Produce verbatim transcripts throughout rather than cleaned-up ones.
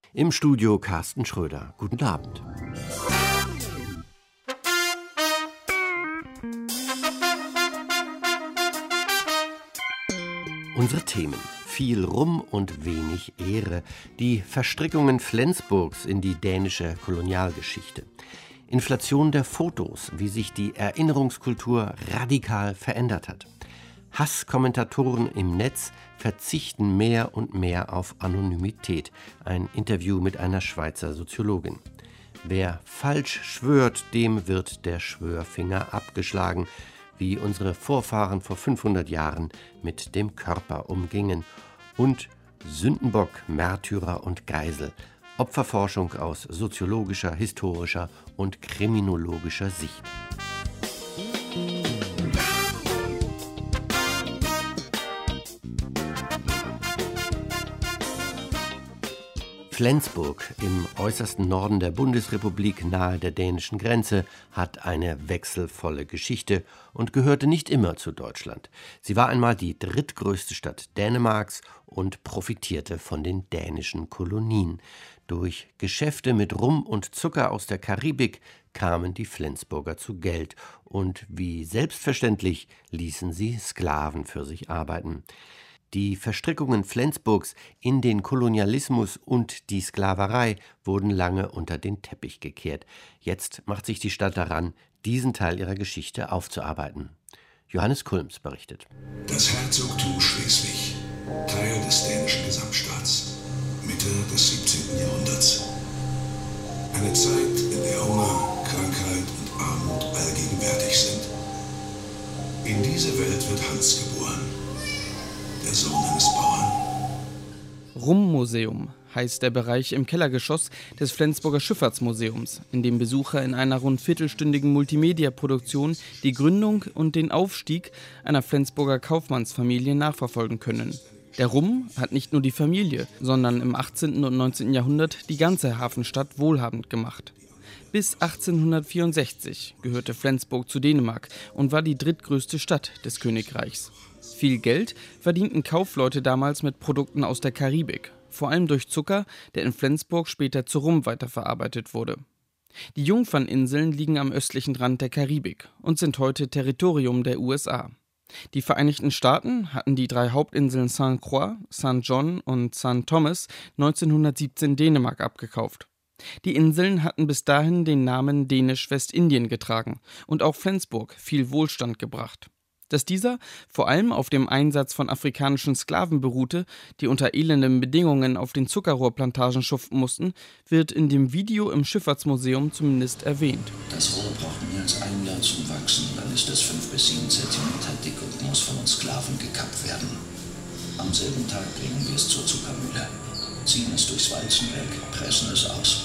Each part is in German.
Im Studio Carsten Schröder. Guten Abend. Unsere Themen: viel Rum und wenig Ehre, die Verstrickungen Flensburgs in die dänische Kolonialgeschichte, Inflation der Fotos, wie sich die Erinnerungskultur radikal verändert hat. Hasskommentatoren im Netz verzichten mehr und mehr auf Anonymität. Ein Interview mit einer Schweizer Soziologin. Wer falsch schwört, dem wird der Schwörfinger abgeschlagen, wie unsere Vorfahren vor fünfhundert Jahren mit dem Körper umgingen. Und Sündenbock, Märtyrer und Geisel. Opferforschung aus soziologischer, historischer und kriminologischer Sicht. Flensburg im äußersten Norden der Bundesrepublik nahe der dänischen Grenze hat eine wechselvolle Geschichte und gehörte nicht immer zu Deutschland. Sie war einmal die drittgrößte Stadt Dänemarks und profitierte von den dänischen Kolonien. Durch Geschäfte mit Rum und Zucker aus der Karibik kamen die Flensburger zu Geld und wie selbstverständlich ließen sie Sklaven für sich arbeiten. Die Verstrickungen Flensburgs in den Kolonialismus und die Sklaverei wurden lange unter den Teppich gekehrt. Jetzt macht sich die Stadt daran, diesen Teil ihrer Geschichte aufzuarbeiten. Johannes Kulms berichtet. Das Herzogtum Schleswig, Teil des dänischen Gesamtstaats, Mitte des siebzehnten Jahrhunderts. Eine Zeit, in der Hunger, Krankheit und Armut allgegenwärtig sind. In diese Welt wird Hans geboren. Der Sohn eines Bauern. Rum-Museum heißt der Bereich im Kellergeschoss des Flensburger Schifffahrtsmuseums, in dem Besucher in einer rund viertelstündigen Multimedia-Produktion die Gründung und den Aufstieg einer Flensburger Kaufmannsfamilie nachverfolgen können. Der Rum hat nicht nur die Familie, sondern im achtzehnten und neunzehnten Jahrhundert die ganze Hafenstadt wohlhabend gemacht. Bis achtzehnhundertvierundsechzig gehörte Flensburg zu Dänemark und war die drittgrößte Stadt des Königreichs. Viel Geld verdienten Kaufleute damals mit Produkten aus der Karibik, vor allem durch Zucker, der in Flensburg später zu Rum weiterverarbeitet wurde. Die Jungferninseln liegen am östlichen Rand der Karibik und sind heute Territorium der U S A. Die Vereinigten Staaten hatten die drei Hauptinseln Saint Croix, Saint John und Saint Thomas neunzehnhundertsiebzehn Dänemark abgekauft. Die Inseln hatten bis dahin den Namen Dänisch-Westindien getragen und auch Flensburg viel Wohlstand gebracht. Dass dieser vor allem auf dem Einsatz von afrikanischen Sklaven beruhte, die unter elenden Bedingungen auf den Zuckerrohrplantagen schuften mussten, wird in dem Video im Schifffahrtsmuseum zumindest erwähnt. Das Rohr braucht mehr als ein Jahr zum Wachsen, dann ist es fünf bis sieben Zentimeter dick und muss von uns Sklaven gekappt werden. Am selben Tag bringen wir es zur Zuckermühle, ziehen es durchs Walzenwerk, pressen es aus.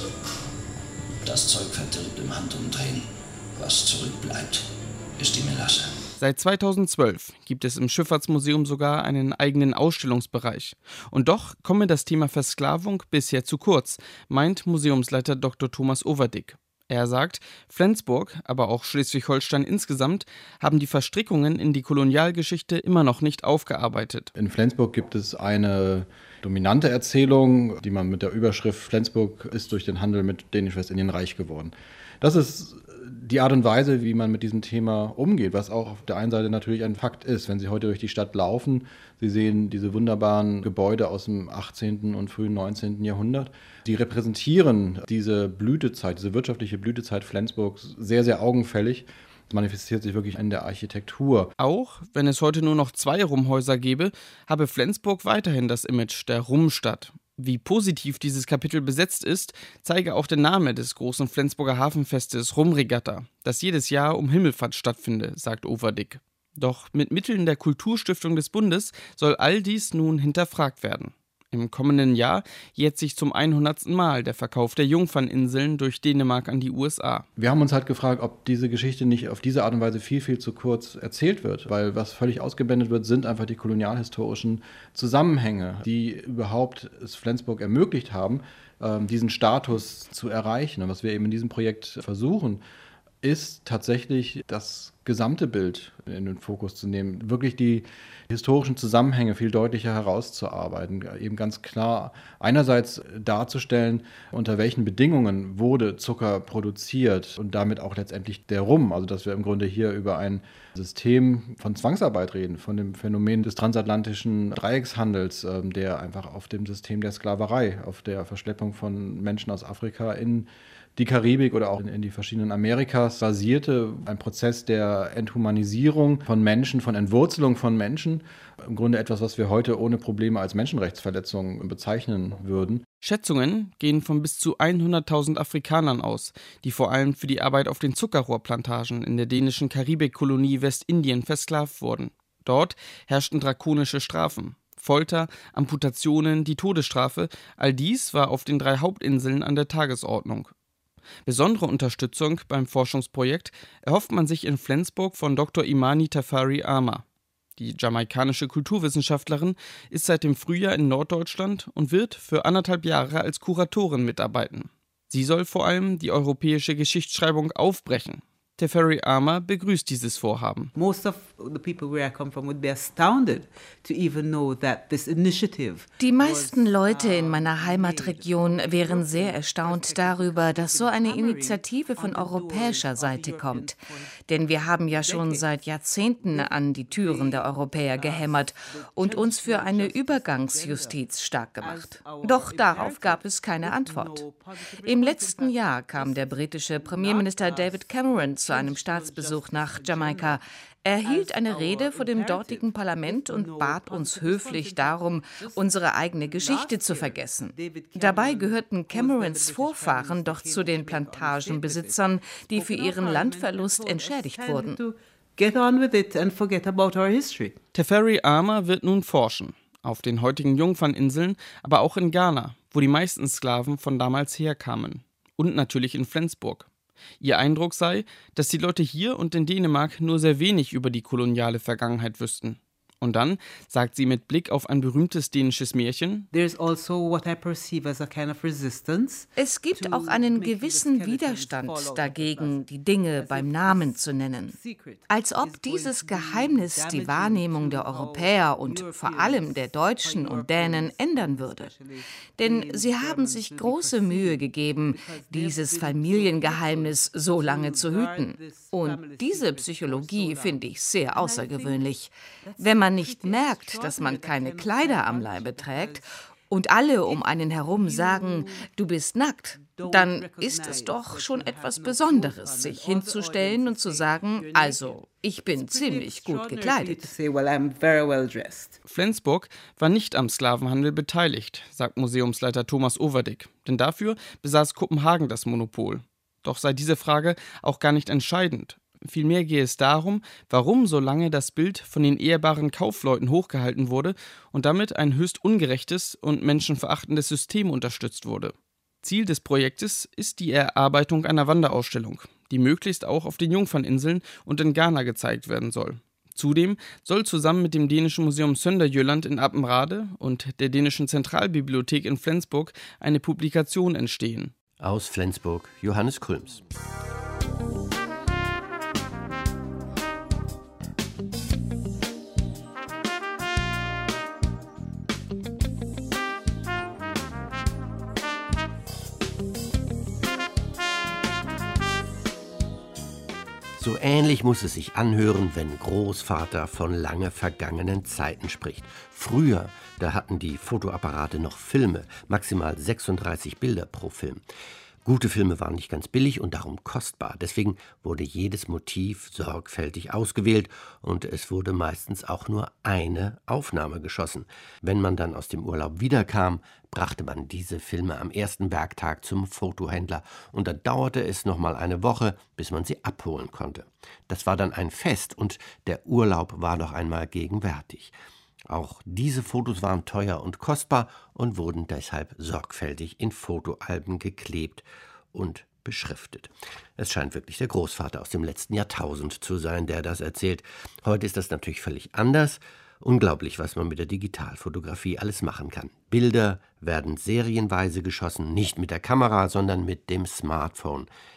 Das Zeug verdirbt im Handumdrehen. Was zurückbleibt, ist die Melasse. Seit zweitausendzwölf gibt es im Schifffahrtsmuseum sogar einen eigenen Ausstellungsbereich. Und doch komme das Thema Versklavung bisher zu kurz, meint Museumsleiter Doktor Thomas Overdick. Er sagt, Flensburg, aber auch Schleswig-Holstein insgesamt, haben die Verstrickungen in die Kolonialgeschichte immer noch nicht aufgearbeitet. In Flensburg gibt es eine dominante Erzählung, die man mit der Überschrift Flensburg ist durch den Handel mit Dänisch-Westindien reich geworden. Das ist die Art und Weise, wie man mit diesem Thema umgeht, was auch auf der einen Seite natürlich ein Fakt ist. Wenn Sie heute durch die Stadt laufen, Sie sehen diese wunderbaren Gebäude aus dem achtzehnten und frühen neunzehnten Jahrhundert. Die repräsentieren diese Blütezeit, diese wirtschaftliche Blütezeit Flensburgs sehr, sehr augenfällig. Das manifestiert sich wirklich in der Architektur. Auch wenn es heute nur noch zwei Rumhäuser gäbe, habe Flensburg weiterhin das Image der Rumstadt. Wie positiv dieses Kapitel besetzt ist, zeige auch der Name des großen Flensburger Hafenfestes Rumregatta, das jedes Jahr um Himmelfahrt stattfinde, sagt Overdick. Doch mit Mitteln der Kulturstiftung des Bundes soll all dies nun hinterfragt werden. Im kommenden Jahr jährt sich zum hundertsten Mal der Verkauf der Jungferninseln durch Dänemark an die U S A. Wir haben uns halt gefragt, ob diese Geschichte nicht auf diese Art und Weise viel, viel zu kurz erzählt wird. Weil was völlig ausgeblendet wird, sind einfach die kolonialhistorischen Zusammenhänge, die überhaupt es Flensburg ermöglicht haben, diesen Status zu erreichen. Und was wir eben in diesem Projekt versuchen, ist tatsächlich das gesamte Bild in den Fokus zu nehmen, wirklich die historischen Zusammenhänge viel deutlicher herauszuarbeiten, eben ganz klar einerseits darzustellen, unter welchen Bedingungen wurde Zucker produziert und damit auch letztendlich der Rum, also dass wir im Grunde hier über ein System von Zwangsarbeit reden, von dem Phänomen des transatlantischen Dreieckshandels, der einfach auf dem System der Sklaverei, auf der Verschleppung von Menschen aus Afrika in die Karibik oder auch in, in die verschiedenen Amerikas basierte. Ein Prozess der Enthumanisierung von Menschen, von Entwurzelung von Menschen. Im Grunde etwas, was wir heute ohne Probleme als Menschenrechtsverletzung bezeichnen würden. Schätzungen gehen von bis zu hunderttausend Afrikanern aus, die vor allem für die Arbeit auf den Zuckerrohrplantagen in der dänischen Karibikkolonie Westindien versklavt wurden. Dort herrschten drakonische Strafen. Folter, Amputationen, die Todesstrafe, all dies war auf den drei Hauptinseln an der Tagesordnung. Besondere Unterstützung beim Forschungsprojekt erhofft man sich in Flensburg von Doktor Imani Tafari Ama. Die jamaikanische Kulturwissenschaftlerin ist seit dem Frühjahr in Norddeutschland und wird für anderthalb Jahre als Kuratorin mitarbeiten. Sie soll vor allem die europäische Geschichtsschreibung aufbrechen. Teferi Ama begrüßt dieses Vorhaben. Most of the people where I come from would be astounded to even know that this initiative. Die meisten Leute in meiner Heimatregion wären sehr erstaunt darüber, dass so eine Initiative von europäischer Seite kommt. Denn wir haben ja schon seit Jahrzehnten an die Türen der Europäer gehämmert und uns für eine Übergangsjustiz stark gemacht. Doch darauf gab es keine Antwort. Im letzten Jahr kam der britische Premierminister David Cameron zu einem Staatsbesuch nach Jamaika. Er hielt eine Rede vor dem dortigen Parlament und bat uns höflich darum, unsere eigene Geschichte zu vergessen. Dabei gehörten Camerons Vorfahren doch zu den Plantagenbesitzern, die für ihren Landverlust entschädigt wurden. Teferi Ama wird nun forschen. Auf den heutigen Jungferninseln, aber auch in Ghana, wo die meisten Sklaven von damals herkamen. Und natürlich in Flensburg. Ihr Eindruck sei, dass die Leute hier und in Dänemark nur sehr wenig über die koloniale Vergangenheit wüssten. Und dann sagt sie mit Blick auf ein berühmtes dänisches Märchen: Es gibt auch einen gewissen Widerstand dagegen, die Dinge beim Namen zu nennen. Als ob dieses Geheimnis die Wahrnehmung der Europäer und vor allem der Deutschen und Dänen ändern würde. Denn sie haben sich große Mühe gegeben, dieses Familiengeheimnis so lange zu hüten. Und diese Psychologie finde ich sehr außergewöhnlich. Wenn man nicht merkt, dass man keine Kleider am Leibe trägt und alle um einen herum sagen, du bist nackt, dann ist es doch schon etwas Besonderes, sich hinzustellen und zu sagen, also, ich bin ziemlich gut gekleidet. Flensburg war nicht am Sklavenhandel beteiligt, sagt Museumsleiter Thomas Overdick, denn dafür besaß Kopenhagen das Monopol. Doch sei diese Frage auch gar nicht entscheidend. Vielmehr gehe es darum, warum so lange das Bild von den ehrbaren Kaufleuten hochgehalten wurde und damit ein höchst ungerechtes und menschenverachtendes System unterstützt wurde. Ziel des Projektes ist die Erarbeitung einer Wanderausstellung, die möglichst auch auf den Jungferninseln und in Ghana gezeigt werden soll. Zudem soll zusammen mit dem dänischen Museum Sønderjylland in Appenrade und der dänischen Zentralbibliothek in Flensburg eine Publikation entstehen. Aus Flensburg, Johannes Krüms. So ähnlich muss es sich anhören, wenn Großvater von lange vergangenen Zeiten spricht. Früher, da hatten die Fotoapparate noch Filme, maximal sechsunddreißig Bilder pro Film. Gute Filme waren nicht ganz billig und darum kostbar. Deswegen wurde jedes Motiv sorgfältig ausgewählt und es wurde meistens auch nur eine Aufnahme geschossen. Wenn man dann aus dem Urlaub wiederkam, brachte man diese Filme am ersten Werktag zum Fotohändler und dann dauerte es noch mal eine Woche, bis man sie abholen konnte. Das war dann ein Fest und der Urlaub war noch einmal gegenwärtig. Auch diese Fotos waren teuer und kostbar und wurden deshalb sorgfältig in Fotoalben geklebt und beschriftet. Es scheint wirklich der Großvater aus dem letzten Jahrtausend zu sein, der das erzählt. Heute ist das natürlich völlig anders. Unglaublich, was man mit der Digitalfotografie alles machen kann. Bilder werden serienweise geschossen, nicht mit der Kamera, sondern mit dem Smartphone.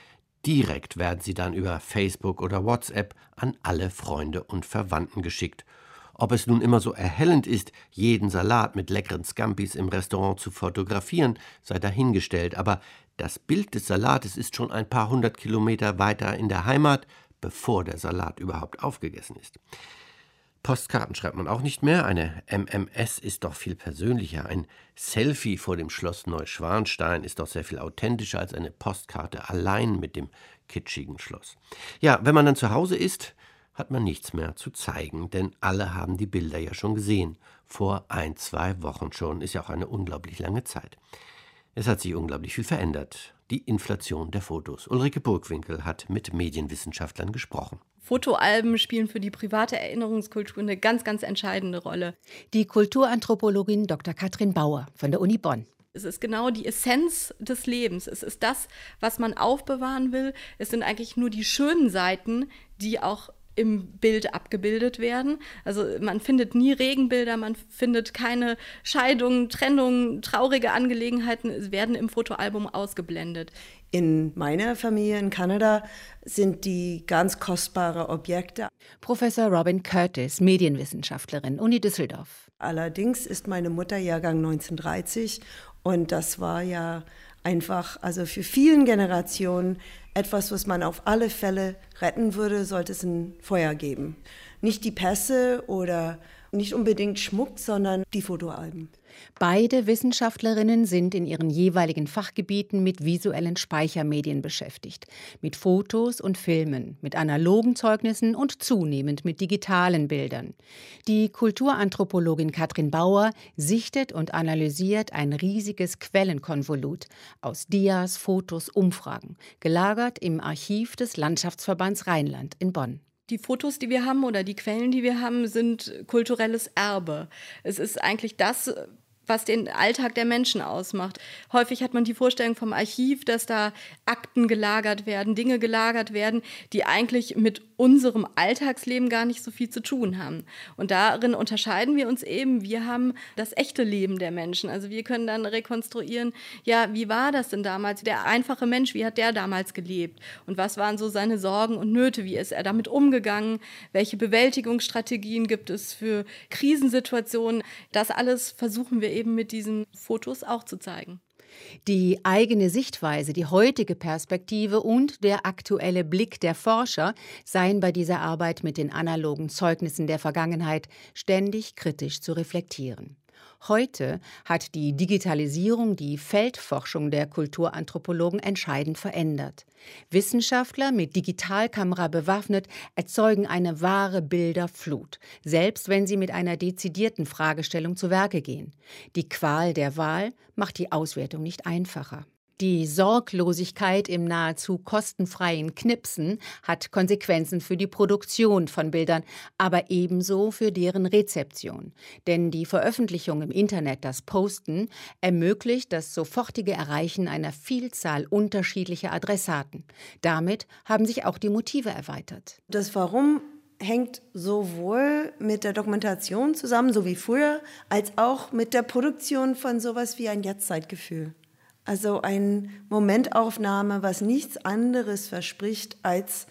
Direkt werden sie dann über Facebook oder WhatsApp an alle Freunde und Verwandten geschickt. Ob es nun immer so erhellend ist, jeden Salat mit leckeren Scampis im Restaurant zu fotografieren, sei dahingestellt. Aber das Bild des Salates ist schon ein paar hundert Kilometer weiter in der Heimat, bevor der Salat überhaupt aufgegessen ist. Postkarten schreibt man auch nicht mehr. Eine M M S ist doch viel persönlicher. Ein Selfie vor dem Schloss Neuschwanstein ist doch sehr viel authentischer als eine Postkarte allein mit dem kitschigen Schloss. Ja, wenn man dann zu Hause ist, hat man nichts mehr zu zeigen, denn alle haben die Bilder ja schon gesehen. Vor ein, zwei Wochen schon, ist ja auch eine unglaublich lange Zeit. Es hat sich unglaublich viel verändert. Die Inflation der Fotos. Ulrike Burgwinkel hat mit Medienwissenschaftlern gesprochen. Fotoalben spielen für die private Erinnerungskultur eine ganz, ganz entscheidende Rolle. Die Kulturanthropologin Doktor Katrin Bauer von der Uni Bonn. Es ist genau die Essenz des Lebens. Es ist das, was man aufbewahren will. Es sind eigentlich nur die schönen Seiten, die auch im Bild abgebildet werden. Also man findet nie Regenbilder, man findet keine Scheidungen, Trennungen, traurige Angelegenheiten, es werden im Fotoalbum ausgeblendet. In meiner Familie in Kanada sind die ganz kostbare Objekte. Professor Robin Curtis, Medienwissenschaftlerin, Uni Düsseldorf. Allerdings ist meine Mutter Jahrgang neunzehnhundertdreißig und das war ja einfach, also für vielen Generationen etwas, was man auf alle Fälle retten würde, sollte es ein Feuer geben. Nicht die Pässe oder nicht unbedingt Schmuck, sondern die Fotoalben. Beide Wissenschaftlerinnen sind in ihren jeweiligen Fachgebieten mit visuellen Speichermedien beschäftigt. Mit Fotos und Filmen, mit analogen Zeugnissen und zunehmend mit digitalen Bildern. Die Kulturanthropologin Katrin Bauer sichtet und analysiert ein riesiges Quellenkonvolut aus Dias, Fotos, Umfragen, gelagert im Archiv des Landschaftsverbands Rheinland in Bonn. Die Fotos, die wir haben oder die Quellen, die wir haben, sind kulturelles Erbe. Es ist eigentlich das, was den Alltag der Menschen ausmacht. Häufig hat man die Vorstellung vom Archiv, dass da Akten gelagert werden, Dinge gelagert werden, die eigentlich mit unserem Alltagsleben gar nicht so viel zu tun haben. Und darin unterscheiden wir uns eben. Wir haben das echte Leben der Menschen. Also wir können dann rekonstruieren, ja, wie war das denn damals? Der einfache Mensch, wie hat der damals gelebt? Und was waren so seine Sorgen und Nöte? Wie ist er damit umgegangen? Welche Bewältigungsstrategien gibt es für Krisensituationen? Das alles versuchen wir eben mit diesen Fotos auch zu zeigen. Die eigene Sichtweise, die heutige Perspektive und der aktuelle Blick der Forscher seien bei dieser Arbeit mit den analogen Zeugnissen der Vergangenheit ständig kritisch zu reflektieren. Heute hat die Digitalisierung die Feldforschung der Kulturanthropologen entscheidend verändert. Wissenschaftler mit Digitalkamera bewaffnet erzeugen eine wahre Bilderflut, selbst wenn sie mit einer dezidierten Fragestellung zu Werke gehen. Die Qual der Wahl macht die Auswertung nicht einfacher. Die Sorglosigkeit im nahezu kostenfreien Knipsen hat Konsequenzen für die Produktion von Bildern, aber ebenso für deren Rezeption. Denn die Veröffentlichung im Internet, das Posten, ermöglicht das sofortige Erreichen einer Vielzahl unterschiedlicher Adressaten. Damit haben sich auch die Motive erweitert. Das Warum hängt sowohl mit der Dokumentation zusammen, so wie früher, als auch mit der Produktion von sowas wie ein Jetztzeitgefühl. Also eine Momentaufnahme, was nichts anderes verspricht als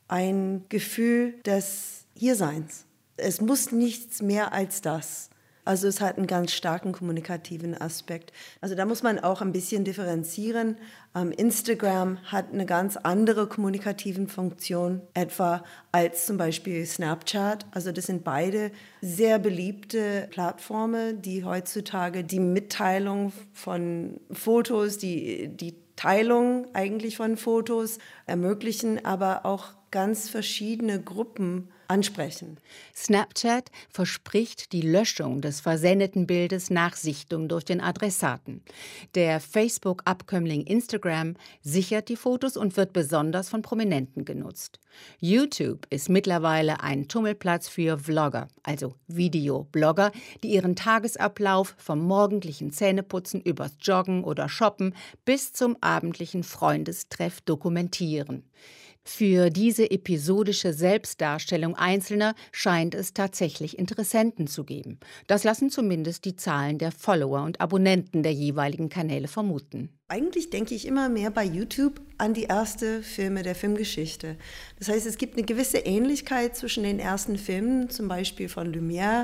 ein Gefühl des Hierseins. Es muss nichts mehr als das. Also es hat einen ganz starken kommunikativen Aspekt. Also da muss man auch ein bisschen differenzieren. Ähm, Instagram hat eine ganz andere kommunikative Funktion etwa als zum Beispiel Snapchat. Also das sind beide sehr beliebte Plattformen, die heutzutage die Mitteilung von Fotos, die, die Teilung eigentlich von Fotos ermöglichen, aber auch ganz verschiedene Gruppen ansprechen. Snapchat verspricht die Löschung des versendeten Bildes nach Sichtung durch den Adressaten. Der Facebook-Abkömmling Instagram sichert die Fotos und wird besonders von Prominenten genutzt. YouTube ist mittlerweile ein Tummelplatz für Vlogger, also Videoblogger, die ihren Tagesablauf vom morgendlichen Zähneputzen übers Joggen oder Shoppen bis zum abendlichen Freundestreff dokumentieren. Für diese episodische Selbstdarstellung Einzelner scheint es tatsächlich Interessenten zu geben. Das lassen zumindest die Zahlen der Follower und Abonnenten der jeweiligen Kanäle vermuten. Eigentlich denke ich immer mehr bei YouTube an die ersten Filme der Filmgeschichte. Das heißt, es gibt eine gewisse Ähnlichkeit zwischen den ersten Filmen, zum Beispiel von Lumière,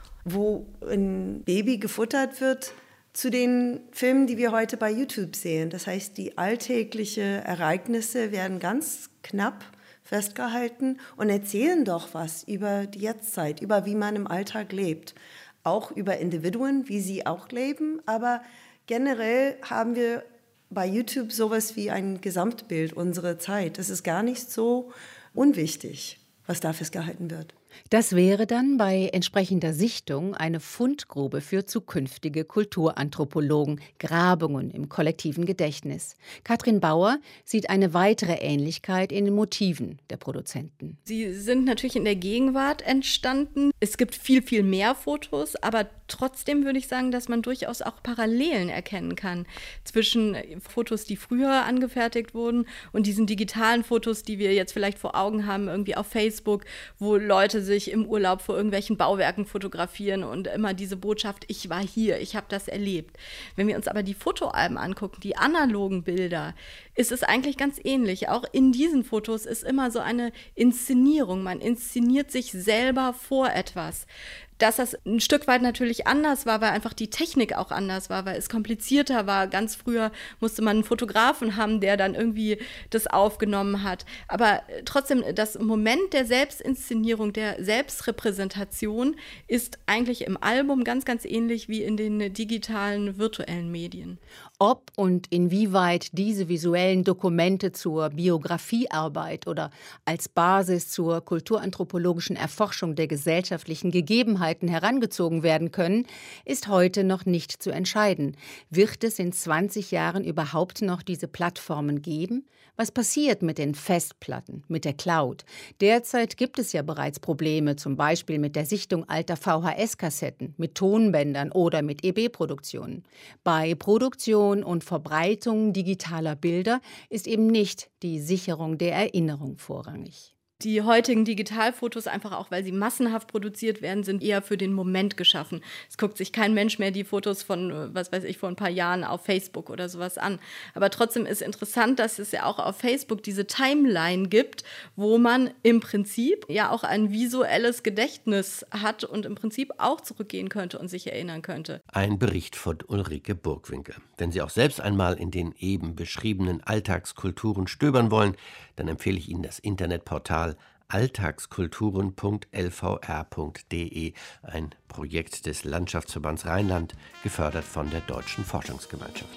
wo ein Baby gefuttert wird, zu den Filmen, die wir heute bei YouTube sehen. Das heißt, die alltäglichen Ereignisse werden ganz knapp festgehalten und erzählen doch was über die Jetztzeit, über wie man im Alltag lebt. Auch über Individuen, wie sie auch leben. Aber generell haben wir bei YouTube sowas wie ein Gesamtbild unserer Zeit. Das ist gar nicht so unwichtig, was da festgehalten wird. Das wäre dann bei entsprechender Sichtung eine Fundgrube für zukünftige Kulturanthropologen, Grabungen im kollektiven Gedächtnis. Katrin Bauer sieht eine weitere Ähnlichkeit in den Motiven der Produzenten. Sie sind natürlich in der Gegenwart entstanden. Es gibt viel, viel mehr Fotos, aber trotzdem würde ich sagen, dass man durchaus auch Parallelen erkennen kann zwischen Fotos, die früher angefertigt wurden und diesen digitalen Fotos, die wir jetzt vielleicht vor Augen haben, irgendwie auf Facebook, wo Leute sich im Urlaub vor irgendwelchen Bauwerken fotografieren und immer diese Botschaft, ich war hier, ich habe das erlebt. Wenn wir uns aber die Fotoalben angucken, die analogen Bilder, ist es eigentlich ganz ähnlich. Auch in diesen Fotos ist immer so eine Inszenierung. Man inszeniert sich selber vor etwas. Dass das ein Stück weit natürlich anders war, weil einfach die Technik auch anders war, weil es komplizierter war. Ganz früher musste man einen Fotografen haben, der dann irgendwie das aufgenommen hat. Aber trotzdem, das Moment der Selbstinszenierung, der Selbstrepräsentation ist eigentlich im Album ganz, ganz ähnlich wie in den digitalen, virtuellen Medien. Ob und inwieweit diese visuellen Dokumente zur Biografiearbeit oder als Basis zur kulturanthropologischen Erforschung der gesellschaftlichen Gegebenheiten herangezogen werden können, ist heute noch nicht zu entscheiden. Wird es in zwanzig Jahren überhaupt noch diese Plattformen geben? Was passiert mit den Festplatten, mit der Cloud? Derzeit gibt es ja bereits Probleme, zum Beispiel mit der Sichtung alter V H S-Kassetten, mit Tonbändern oder mit E B-Produktionen. Bei Produktion und Verbreitung digitaler Bilder ist eben nicht die Sicherung der Erinnerung vorrangig. Die heutigen Digitalfotos, einfach auch, weil sie massenhaft produziert werden, sind eher für den Moment geschaffen. Es guckt sich kein Mensch mehr die Fotos von, was weiß ich, vor ein paar Jahren auf Facebook oder sowas an. Aber trotzdem ist interessant, dass es ja auch auf Facebook diese Timeline gibt, wo man im Prinzip ja auch ein visuelles Gedächtnis hat und im Prinzip auch zurückgehen könnte und sich erinnern könnte. Ein Bericht von Ulrike Burgwinkel. Wenn Sie auch selbst einmal in den eben beschriebenen Alltagskulturen stöbern wollen, dann empfehle ich Ihnen das Internetportal alltagskulturen punkt l v r punkt d e, ein Projekt des Landschaftsverbands Rheinland, gefördert von der Deutschen Forschungsgemeinschaft.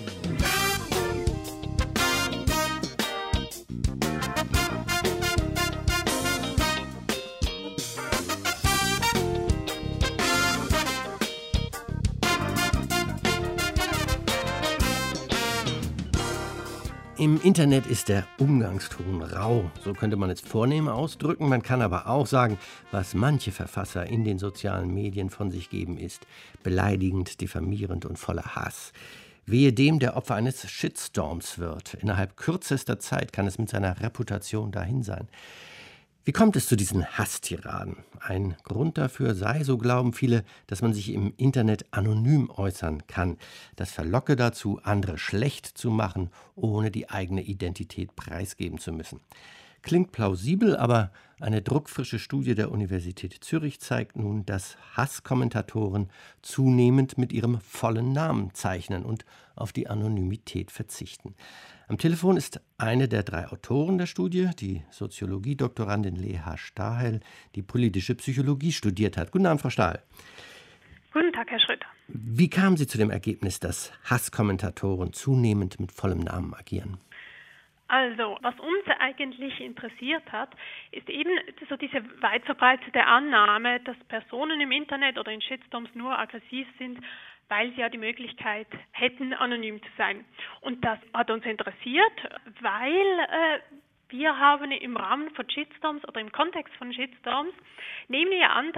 Im Internet ist der Umgangston rau, so könnte man es vornehm ausdrücken. Man kann aber auch sagen, was manche Verfasser in den sozialen Medien von sich geben, ist beleidigend, diffamierend und voller Hass. Wehe dem, der Opfer eines Shitstorms wird. Innerhalb kürzester Zeit kann es mit seiner Reputation dahin sein. Wie kommt es zu diesen Hasstiraden? Ein Grund dafür sei, so glauben viele, dass man sich im Internet anonym äußern kann. Das verlocke dazu, andere schlecht zu machen, ohne die eigene Identität preisgeben zu müssen. Klingt plausibel, aber eine druckfrische Studie der Universität Zürich zeigt nun, dass Hasskommentatoren zunehmend mit ihrem vollen Namen zeichnen und auf die Anonymität verzichten. Am Telefon ist eine der drei Autoren der Studie, die Soziologiedoktorandin Leha Stahl, die politische Psychologie studiert hat. Guten Abend, Frau Stahl. Guten Tag, Herr Schröter. Wie kamen Sie zu dem Ergebnis, dass Hasskommentatoren zunehmend mit vollem Namen agieren? Also, was uns eigentlich interessiert hat, ist eben so diese weit verbreitete Annahme, dass Personen im Internet oder in Shitstorms nur aggressiv sind, weil sie ja die Möglichkeit hätten, anonym zu sein. Und das hat uns interessiert, weil äh, wir haben im Rahmen von Shitstorms oder im Kontext von Shitstorms, nehmen wir an, dass es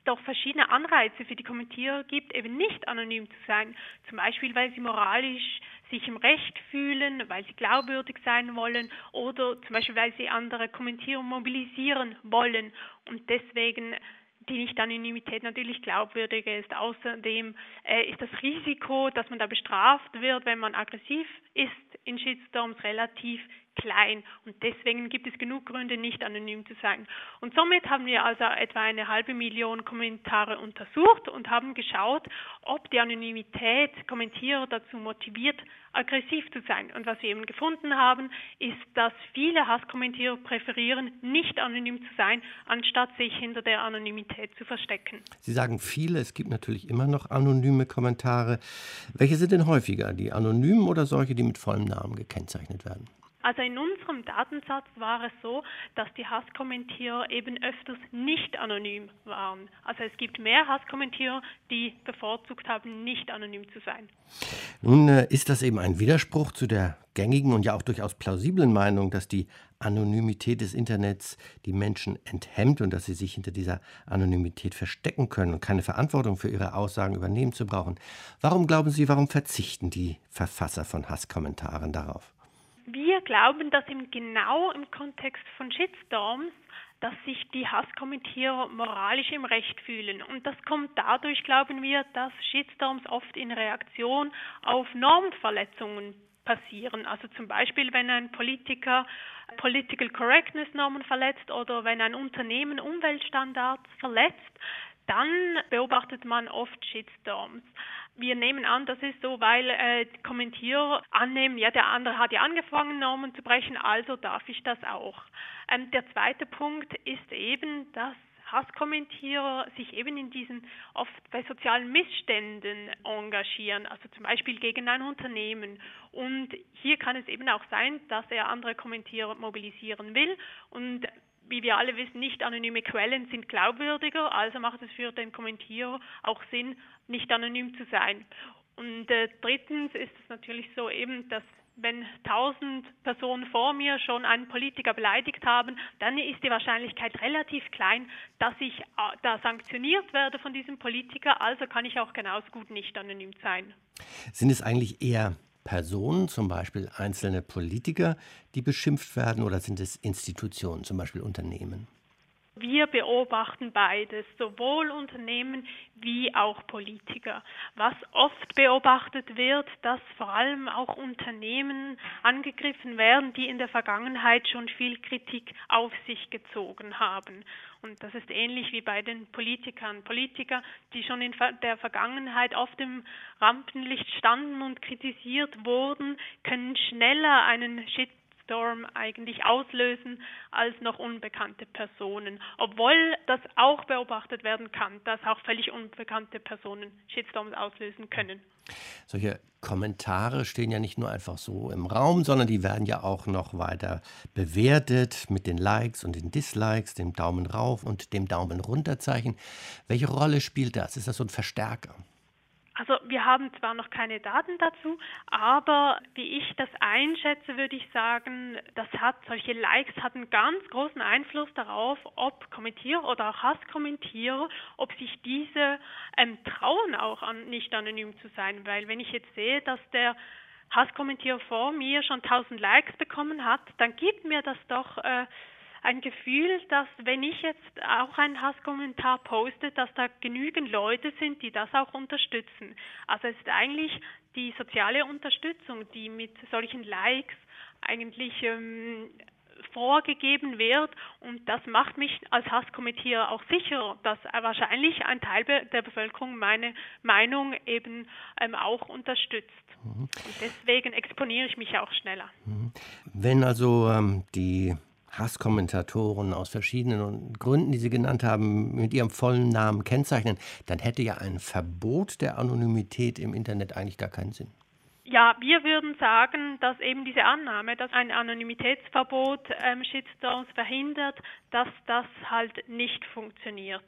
doch verschiedene Anreize für die Kommentierer gibt, eben nicht anonym zu sein. Zum Beispiel, weil sie moralisch sich im Recht fühlen, weil sie glaubwürdig sein wollen oder zum Beispiel, weil sie andere Kommentierer mobilisieren wollen und deswegen die Nicht-Anonymität natürlich glaubwürdiger ist. Außerdem äh, ist das Risiko, dass man da bestraft wird, wenn man aggressiv ist in Shitstorms, relativ klein und deswegen gibt es genug Gründe, nicht anonym zu sein. Und somit haben wir also etwa eine halbe Million Kommentare untersucht und haben geschaut, ob die Anonymität Kommentierer dazu motiviert, aggressiv zu sein. Und was wir eben gefunden haben, ist, dass viele Hasskommentierer präferieren, nicht anonym zu sein, anstatt sich hinter der Anonymität zu verstecken. Sie sagen viele, es gibt natürlich immer noch anonyme Kommentare. Welche sind denn häufiger, die anonymen oder solche, die mit vollem Namen gekennzeichnet werden? Also in unserem Datensatz war es so, dass die Hasskommentierer eben öfters nicht anonym waren. Also es gibt mehr Hasskommentierer, die bevorzugt haben, nicht anonym zu sein. Nun äh, ist das eben ein Widerspruch zu der gängigen und ja auch durchaus plausiblen Meinung, dass die Anonymität des Internets die Menschen enthemmt und dass sie sich hinter dieser Anonymität verstecken können und keine Verantwortung für ihre Aussagen übernehmen zu brauchen. Warum glauben Sie, warum verzichten die Verfasser von Hasskommentaren darauf? Wir glauben, dass eben genau im Kontext von Shitstorms, dass sich die Hasskommentierer moralisch im Recht fühlen. Und das kommt dadurch, glauben wir, dass Shitstorms oft in Reaktion auf Normverletzungen passieren. Also zum Beispiel, wenn ein Politiker Political Correctness Normen verletzt oder wenn ein Unternehmen Umweltstandards verletzt, dann beobachtet man oft Shitstorms. Wir nehmen an, das ist so, weil äh, Kommentierer annehmen, ja, der andere hat ja angefangen, Normen zu brechen, also darf ich das auch. Ähm, der zweite Punkt ist eben, dass Hasskommentierer sich eben in diesen oft bei sozialen Missständen engagieren, also zum Beispiel gegen ein Unternehmen. Und hier kann es eben auch sein, dass er andere Kommentierer mobilisieren will und wie wir alle wissen, nicht anonyme Quellen sind glaubwürdiger, also macht es für den Kommentierer auch Sinn, nicht anonym zu sein. Und äh, drittens ist es natürlich so eben, dass wenn tausend Personen vor mir schon einen Politiker beleidigt haben, dann ist die Wahrscheinlichkeit relativ klein, dass ich äh, da sanktioniert werde von diesem Politiker, also kann ich auch genauso gut nicht anonym sein. Sind es eigentlich eher Personen, zum Beispiel einzelne Politiker, die beschimpft werden, oder sind es Institutionen, zum Beispiel Unternehmen? Wir beobachten beides, sowohl Unternehmen wie auch Politiker. Was oft beobachtet wird, dass vor allem auch Unternehmen angegriffen werden, die in der Vergangenheit schon viel Kritik auf sich gezogen haben. Und das ist ähnlich wie bei den Politikern. Politiker, die schon in der Vergangenheit oft im Rampenlicht standen und kritisiert wurden, können schneller einen Shit Storm eigentlich auslösen als noch unbekannte Personen. Obwohl das auch beobachtet werden kann, dass auch völlig unbekannte Personen Shitstorms auslösen können. Solche Kommentare stehen ja nicht nur einfach so im Raum, sondern die werden ja auch noch weiter bewertet mit den Likes und den Dislikes, dem Daumen rauf und dem Daumen runter Zeichen. Welche Rolle spielt das? Ist das so ein Verstärker? Also wir haben zwar noch keine Daten dazu, aber wie ich das einschätze, würde ich sagen, das hat solche Likes hat einen ganz großen Einfluss darauf, ob Kommentierer oder auch Hasskommentierer, ob sich diese ähm, trauen, auch an, nicht anonym zu sein. Weil wenn ich jetzt sehe, dass der Hasskommentierer vor mir schon tausend Likes bekommen hat, dann gibt mir das doch äh, ein Gefühl, dass wenn ich jetzt auch einen Hasskommentar poste, dass da genügend Leute sind, die das auch unterstützen. Also es ist eigentlich die soziale Unterstützung, die mit solchen Likes eigentlich ähm, vorgegeben wird, und das macht mich als Hasskommentierer auch sicher, dass wahrscheinlich ein Teil der Bevölkerung meine Meinung eben ähm, auch unterstützt. Mhm. Und deswegen exponiere ich mich auch schneller. Mhm. Wenn also ähm, die Hasskommentatoren aus verschiedenen Gründen, die Sie genannt haben, mit ihrem vollen Namen kennzeichnen, dann hätte ja ein Verbot der Anonymität im Internet eigentlich gar keinen Sinn. Ja, wir würden sagen, dass eben diese Annahme, dass ein Anonymitätsverbot ähm, Shitstorms verhindert, dass das halt nicht funktioniert.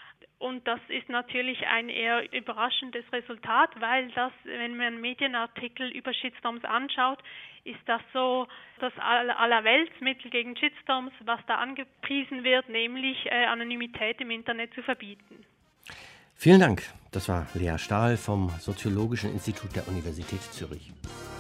Und das ist natürlich ein eher überraschendes Resultat, weil das, wenn man Medienartikel über Shitstorms anschaut, ist das so das Allerweltsmittel gegen Shitstorms, was da angepriesen wird, nämlich äh, Anonymität im Internet zu verbieten. Vielen Dank. Das war Lea Stahl vom Soziologischen Institut der Universität Zürich.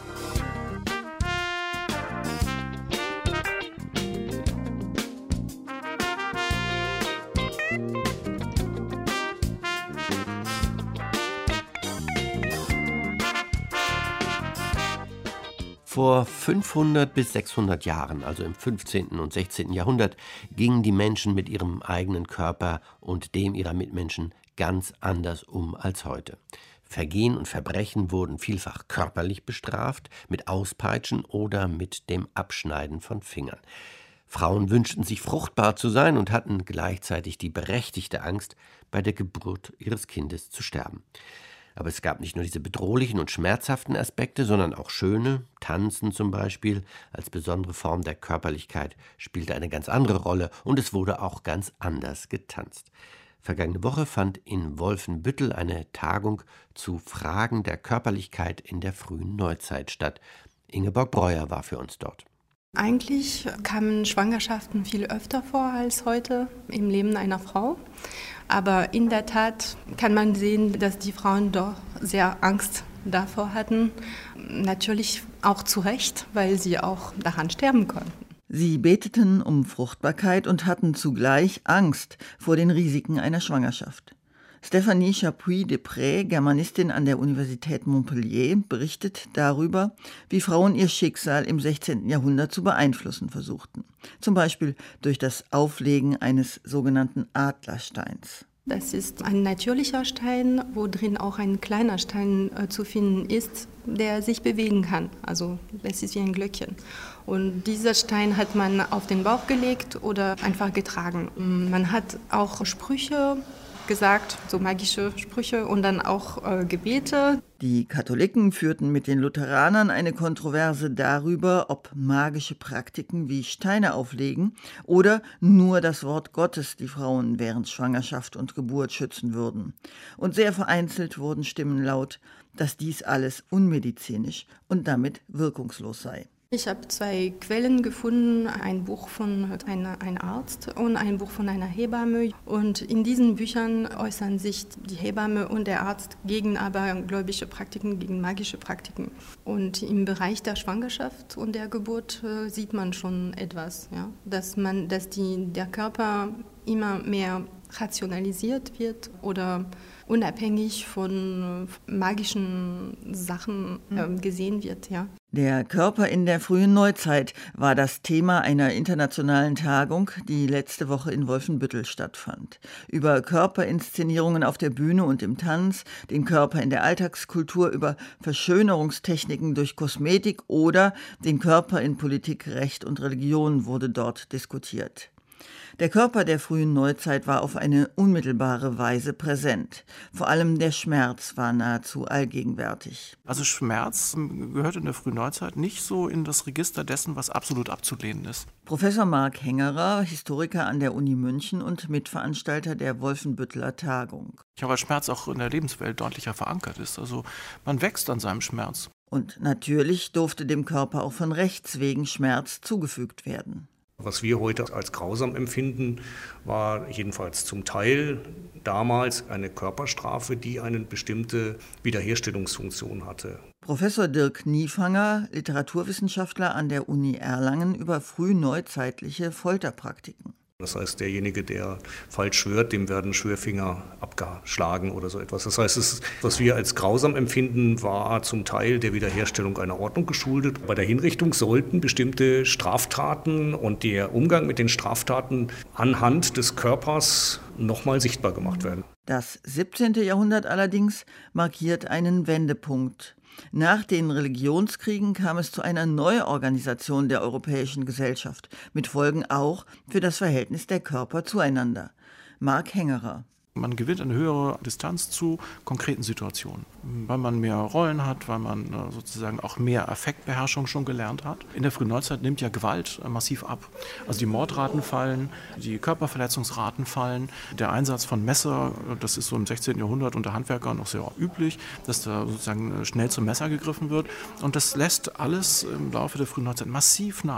Vor fünfhundert bis sechshundert Jahren, also im fünfzehnten und sechzehnten Jahrhundert, gingen die Menschen mit ihrem eigenen Körper und dem ihrer Mitmenschen ganz anders um als heute. Vergehen und Verbrechen wurden vielfach körperlich bestraft, mit Auspeitschen oder mit dem Abschneiden von Fingern. Frauen wünschten sich fruchtbar zu sein und hatten gleichzeitig die berechtigte Angst, bei der Geburt ihres Kindes zu sterben. Aber es gab nicht nur diese bedrohlichen und schmerzhaften Aspekte, sondern auch schöne. Tanzen zum Beispiel als besondere Form der Körperlichkeit spielte eine ganz andere Rolle und es wurde auch ganz anders getanzt. Vergangene Woche fand in Wolfenbüttel eine Tagung zu Fragen der Körperlichkeit in der frühen Neuzeit statt. Ingeborg Breuer war für uns dort. Eigentlich kamen Schwangerschaften viel öfter vor als heute im Leben einer Frau. Aber in der Tat kann man sehen, dass die Frauen doch sehr Angst davor hatten. Natürlich auch zu Recht, weil sie auch daran sterben konnten. Sie beteten um Fruchtbarkeit und hatten zugleich Angst vor den Risiken einer Schwangerschaft. Stéphanie Chapuis-Desprez, Germanistin an der Universität Montpellier, berichtet darüber, wie Frauen ihr Schicksal im sechzehnten Jahrhundert zu beeinflussen versuchten. Zum Beispiel durch das Auflegen eines sogenannten Adlersteins. Das ist ein natürlicher Stein, wo drin auch ein kleiner Stein äh, zu finden ist, der sich bewegen kann. Also das ist wie ein Glöckchen. Und dieser Stein hat man auf den Bauch gelegt oder einfach getragen. Man hat auch Sprüche gesagt, so magische Sprüche und dann auch äh, Gebete. Die Katholiken führten mit den Lutheranern eine Kontroverse darüber, ob magische Praktiken wie Steine auflegen oder nur das Wort Gottes die Frauen während Schwangerschaft und Geburt schützen würden. Und sehr vereinzelt wurden Stimmen laut, dass dies alles unmedizinisch und damit wirkungslos sei. Ich habe zwei Quellen gefunden, ein Buch von einer, einem Arzt und ein Buch von einer Hebamme. Und in diesen Büchern äußern sich die Hebamme und der Arzt gegen abergläubische Praktiken, gegen magische Praktiken. Und im Bereich der Schwangerschaft und der Geburt äh, sieht man schon etwas, ja? dass, man, dass die, der Körper immer mehr rationalisiert wird oder unabhängig von magischen Sachen äh, gesehen wird, ja. Der Körper in der frühen Neuzeit war das Thema einer internationalen Tagung, die letzte Woche in Wolfenbüttel stattfand. Über Körperinszenierungen auf der Bühne und im Tanz, den Körper in der Alltagskultur, über Verschönerungstechniken durch Kosmetik oder den Körper in Politik, Recht und Religion wurde dort diskutiert. Der Körper der frühen Neuzeit war auf eine unmittelbare Weise präsent. Vor allem der Schmerz war nahezu allgegenwärtig. Also Schmerz gehört in der frühen Neuzeit nicht so in das Register dessen, was absolut abzulehnen ist. Professor Marc Hengerer, Historiker an der Uni München und Mitveranstalter der Wolfenbütteler Tagung. Ja, weil Schmerz auch in der Lebenswelt deutlicher verankert ist. Also man wächst an seinem Schmerz. Und natürlich durfte dem Körper auch von Rechts wegen Schmerz zugefügt werden. Was wir heute als grausam empfinden, war jedenfalls zum Teil damals eine Körperstrafe, die eine bestimmte Wiederherstellungsfunktion hatte. Professor Dirk Niefanger, Literaturwissenschaftler an der Uni Erlangen, über frühneuzeitliche Folterpraktiken. Das heißt, derjenige, der falsch schwört, dem werden Schwörfinger abgeschlagen oder so etwas. Das heißt, es, was wir als grausam empfinden, war zum Teil der Wiederherstellung einer Ordnung geschuldet. Bei der Hinrichtung sollten bestimmte Straftaten und der Umgang mit den Straftaten anhand des Körpers nochmal sichtbar gemacht werden. Das siebzehnte Jahrhundert allerdings markiert einen Wendepunkt. Nach den Religionskriegen kam es zu einer Neuorganisation der europäischen Gesellschaft, mit Folgen auch für das Verhältnis der Körper zueinander. Marc Hengerer. Man gewinnt eine höhere Distanz zu konkreten Situationen, weil man mehr Rollen hat, weil man sozusagen auch mehr Affektbeherrschung schon gelernt hat. In der frühen Neuzeit nimmt ja Gewalt massiv ab. Also die Mordraten fallen, die Körperverletzungsraten fallen, der Einsatz von Messer, das ist so im sechzehnten Jahrhundert unter Handwerkern noch sehr üblich, dass da sozusagen schnell zum Messer gegriffen wird. Und das lässt alles im Laufe der frühen Neuzeit massiv nach.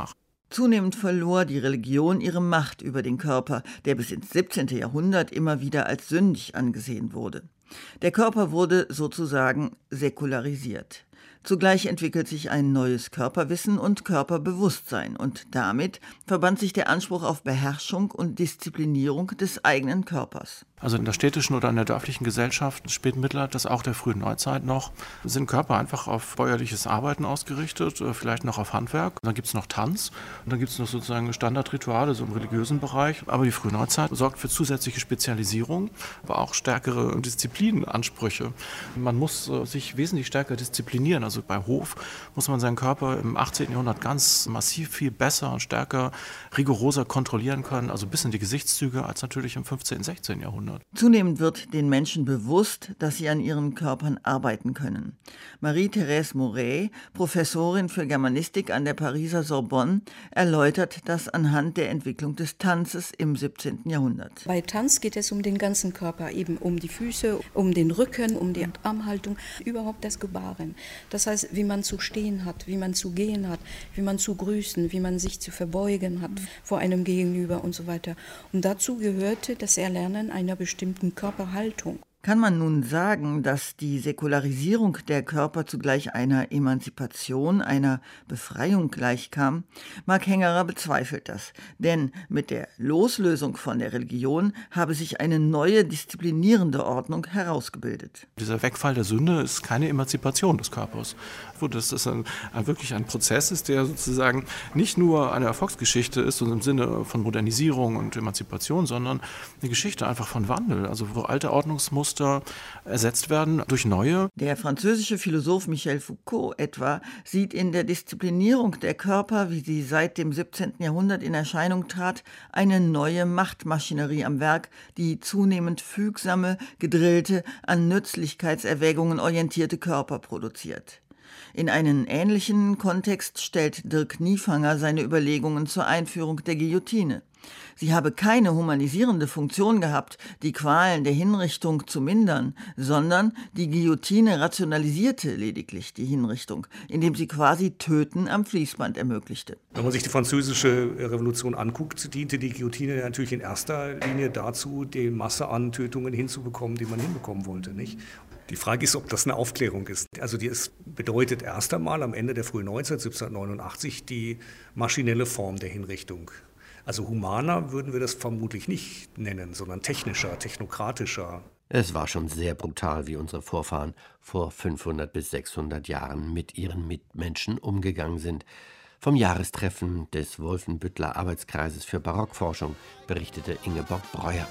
Zunehmend verlor die Religion ihre Macht über den Körper, der bis ins siebzehnten Jahrhundert immer wieder als sündig angesehen wurde. Der Körper wurde sozusagen säkularisiert. Zugleich entwickelt sich ein neues Körperwissen und Körperbewusstsein und damit verband sich der Anspruch auf Beherrschung und Disziplinierung des eigenen Körpers. Also in der städtischen oder in der dörflichen Gesellschaft des späten Mittelalters, auch der frühen Neuzeit noch, sind Körper einfach auf bäuerliches Arbeiten ausgerichtet, vielleicht noch auf Handwerk. Dann gibt es noch Tanz und dann gibt es noch sozusagen Standardrituale, so im religiösen Bereich. Aber die frühe Neuzeit sorgt für zusätzliche Spezialisierung, aber auch stärkere Disziplinansprüche. Man muss sich wesentlich stärker disziplinieren. Also bei Hof muss man seinen Körper im achtzehnten Jahrhundert ganz massiv viel besser und stärker, rigoroser kontrollieren können, also bis in die Gesichtszüge, als natürlich im fünfzehnten, sechzehnten Jahrhundert. Zunehmend wird den Menschen bewusst, dass sie an ihren Körpern arbeiten können. Marie-Thérèse Mouret, Professorin für Germanistik an der Pariser Sorbonne, erläutert das anhand der Entwicklung des Tanzes im siebzehnten Jahrhundert. Bei Tanz geht es um den ganzen Körper, eben um die Füße, um den Rücken, um die Armhaltung, überhaupt das Gebaren. Das heißt, wie man zu stehen hat, wie man zu gehen hat, wie man zu grüßen, wie man sich zu verbeugen hat vor einem Gegenüber und so weiter. Und dazu gehörte das Erlernen einer bestimmten Körperhaltung. Kann man nun sagen, dass die Säkularisierung der Körper zugleich einer Emanzipation, einer Befreiung gleichkam? Marc Hengerer bezweifelt das, denn mit der Loslösung von der Religion habe sich eine neue disziplinierende Ordnung herausgebildet. Dieser Wegfall der Sünde ist keine Emanzipation des Körpers. Dass das ein, ein, wirklich ein Prozess ist, der sozusagen nicht nur eine Erfolgsgeschichte ist, und im Sinne von Modernisierung und Emanzipation, sondern eine Geschichte einfach von Wandel, also wo alte Ordnungsmuster ersetzt werden durch neue. Der französische Philosoph Michel Foucault etwa sieht in der Disziplinierung der Körper, wie sie seit dem siebzehnten Jahrhundert in Erscheinung trat, eine neue Machtmaschinerie am Werk, die zunehmend fügsame, gedrillte, an Nützlichkeitserwägungen orientierte Körper produziert. In einen ähnlichen Kontext stellt Dirk Niefanger seine Überlegungen zur Einführung der Guillotine. Sie habe keine humanisierende Funktion gehabt, die Qualen der Hinrichtung zu mindern, sondern die Guillotine rationalisierte lediglich die Hinrichtung, indem sie quasi Töten am Fließband ermöglichte. Wenn man sich die französische Revolution anguckt, diente die Guillotine natürlich in erster Linie dazu, die Masse an Tötungen hinzubekommen, die man hinbekommen wollte, nicht? Die Frage ist, ob das eine Aufklärung ist. Also die es bedeutet erst einmal am Ende der frühen Neuzeit, siebzehnhundertneunundachtzig, die maschinelle Form der Hinrichtung. Also humaner würden wir das vermutlich nicht nennen, sondern technischer, technokratischer. Es war schon sehr brutal, wie unsere Vorfahren vor fünfhundert bis sechshundert Jahren mit ihren Mitmenschen umgegangen sind. Vom Jahrestreffen des Wolfenbütteler Arbeitskreises für Barockforschung berichtete Ingeborg Breuer.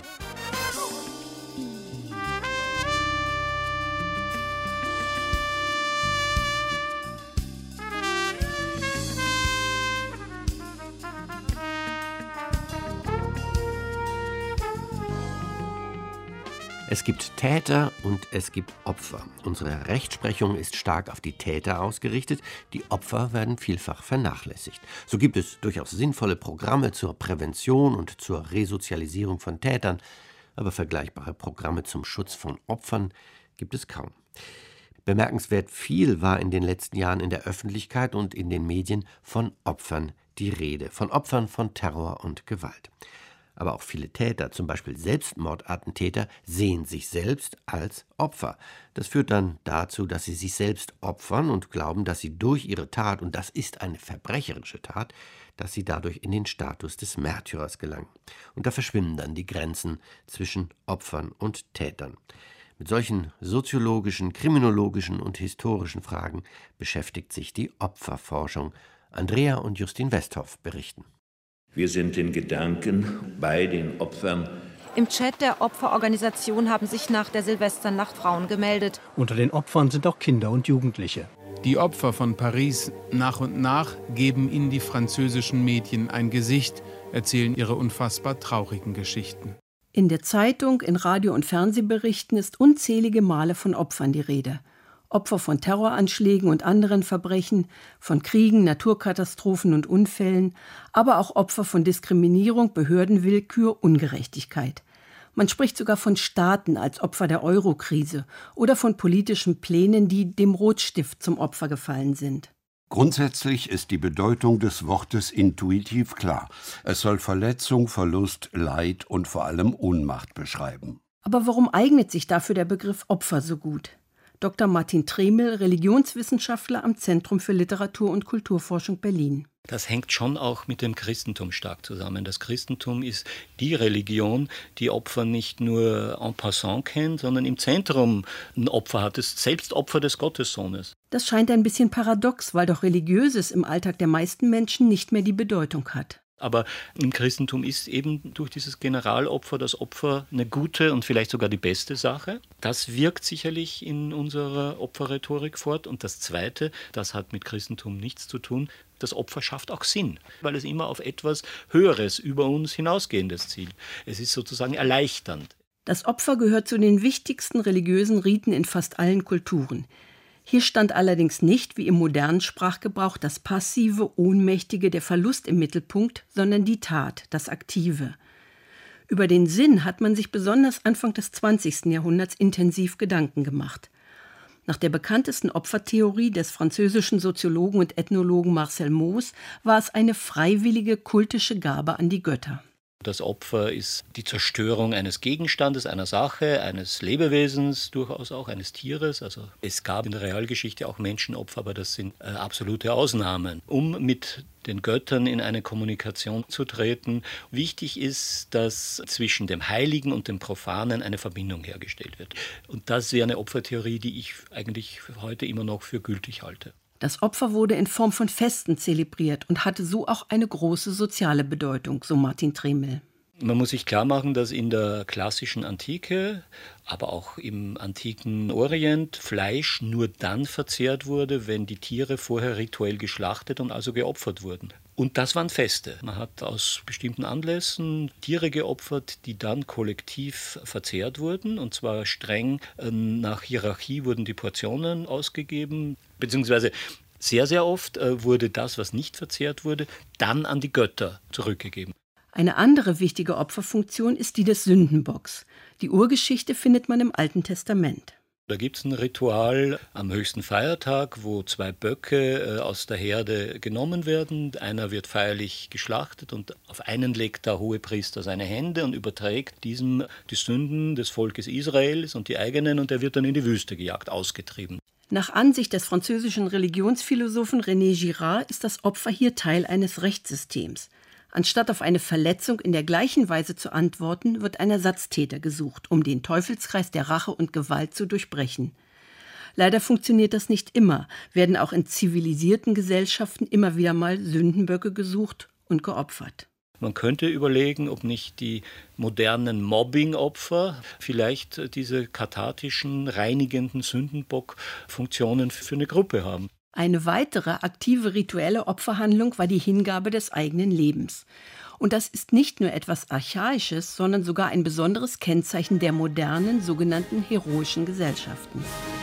Es gibt Täter und es gibt Opfer. Unsere Rechtsprechung ist stark auf die Täter ausgerichtet, die Opfer werden vielfach vernachlässigt. So gibt es durchaus sinnvolle Programme zur Prävention und zur Resozialisierung von Tätern, aber vergleichbare Programme zum Schutz von Opfern gibt es kaum. Bemerkenswert viel war in den letzten Jahren in der Öffentlichkeit und in den Medien von Opfern die Rede, von Opfern von Terror und Gewalt. Aber auch viele Täter, zum Beispiel Selbstmordattentäter, sehen sich selbst als Opfer. Das führt dann dazu, dass sie sich selbst opfern und glauben, dass sie durch ihre Tat, und das ist eine verbrecherische Tat, dass sie dadurch in den Status des Märtyrers gelangen. Und da verschwimmen dann die Grenzen zwischen Opfern und Tätern. Mit solchen soziologischen, kriminologischen und historischen Fragen beschäftigt sich die Opferforschung. Andrea und Justin Westhoff berichten. Wir sind in Gedanken bei den Opfern. Im Chat der Opferorganisation haben sich nach der Silvesternacht Frauen gemeldet. Unter den Opfern sind auch Kinder und Jugendliche. Die Opfer von Paris, nach und nach geben ihnen die französischen Medien ein Gesicht, erzählen ihre unfassbar traurigen Geschichten. In der Zeitung, in Radio- und Fernsehberichten ist unzählige Male von Opfern die Rede. Opfer von Terroranschlägen und anderen Verbrechen, von Kriegen, Naturkatastrophen und Unfällen, aber auch Opfer von Diskriminierung, Behördenwillkür, Ungerechtigkeit. Man spricht sogar von Staaten als Opfer der Euro-Krise oder von politischen Plänen, die dem Rotstift zum Opfer gefallen sind. Grundsätzlich ist die Bedeutung des Wortes intuitiv klar. Es soll Verletzung, Verlust, Leid und vor allem Ohnmacht beschreiben. Aber warum eignet sich dafür der Begriff Opfer so gut? Doktor Martin Tremel, Religionswissenschaftler am Zentrum für Literatur- und Kulturforschung Berlin. Das hängt schon auch mit dem Christentum stark zusammen. Das Christentum ist die Religion, die Opfer nicht nur en passant kennt, sondern im Zentrum ein Opfer hat. Es ist selbst Opfer des Gottessohnes. Das scheint ein bisschen paradox, weil doch Religiöses im Alltag der meisten Menschen nicht mehr die Bedeutung hat. Aber im Christentum ist eben durch dieses Generalopfer das Opfer eine gute und vielleicht sogar die beste Sache. Das wirkt sicherlich in unserer Opferrhetorik fort. Und das Zweite, das hat mit Christentum nichts zu tun, das Opfer schafft auch Sinn, weil es immer auf etwas Höheres, über uns hinausgehendes zielt. Es ist sozusagen erleichternd. Das Opfer gehört zu den wichtigsten religiösen Riten in fast allen Kulturen. Hier stand allerdings nicht, wie im modernen Sprachgebrauch, das Passive, Ohnmächtige, der Verlust im Mittelpunkt, sondern die Tat, das Aktive. Über den Sinn hat man sich besonders Anfang des zwanzigsten Jahrhunderts intensiv Gedanken gemacht. Nach der bekanntesten Opfertheorie des französischen Soziologen und Ethnologen Marcel Mauss war es eine freiwillige kultische Gabe an die Götter. Das Opfer ist die Zerstörung eines Gegenstandes, einer Sache, eines Lebewesens, durchaus auch eines Tieres. Also es gab in der Realgeschichte auch Menschenopfer, aber das sind äh, absolute Ausnahmen. Um mit den Göttern in eine Kommunikation zu treten, wichtig ist, dass zwischen dem Heiligen und dem Profanen eine Verbindung hergestellt wird. Und das wäre eine Opfertheorie, die ich eigentlich heute immer noch für gültig halte. Das Opfer wurde in Form von Festen zelebriert und hatte so auch eine große soziale Bedeutung, so Martin Tremel. Man muss sich klar machen, dass in der klassischen Antike, aber auch im antiken Orient Fleisch nur dann verzehrt wurde, wenn die Tiere vorher rituell geschlachtet und also geopfert wurden. Und das waren Feste. Man hat aus bestimmten Anlässen Tiere geopfert, die dann kollektiv verzehrt wurden. Und zwar streng äh, nach Hierarchie wurden die Portionen ausgegeben, beziehungsweise sehr, sehr oft äh, wurde das, was nicht verzehrt wurde, dann an die Götter zurückgegeben. Eine andere wichtige Opferfunktion ist die des Sündenbocks. Die Urgeschichte findet man im Alten Testament. Da gibt es ein Ritual am höchsten Feiertag, wo zwei Böcke äh, aus der Herde genommen werden. Einer wird feierlich geschlachtet und auf einen legt der Hohepriester seine Hände und überträgt diesem die Sünden des Volkes Israels und die eigenen, und er wird dann in die Wüste gejagt, ausgetrieben. Nach Ansicht des französischen Religionsphilosophen René Girard ist das Opfer hier Teil eines Rechtssystems. Anstatt auf eine Verletzung in der gleichen Weise zu antworten, wird ein Ersatztäter gesucht, um den Teufelskreis der Rache und Gewalt zu durchbrechen. Leider funktioniert das nicht immer, werden auch in zivilisierten Gesellschaften immer wieder mal Sündenböcke gesucht und geopfert. Man könnte überlegen, ob nicht die modernen Mobbing-Opfer vielleicht diese kathartischen, reinigenden Sündenbock-Funktionen für eine Gruppe haben. Eine weitere aktive rituelle Opferhandlung war die Hingabe des eigenen Lebens. Und das ist nicht nur etwas Archaisches, sondern sogar ein besonderes Kennzeichen der modernen, sogenannten heroischen Gesellschaften.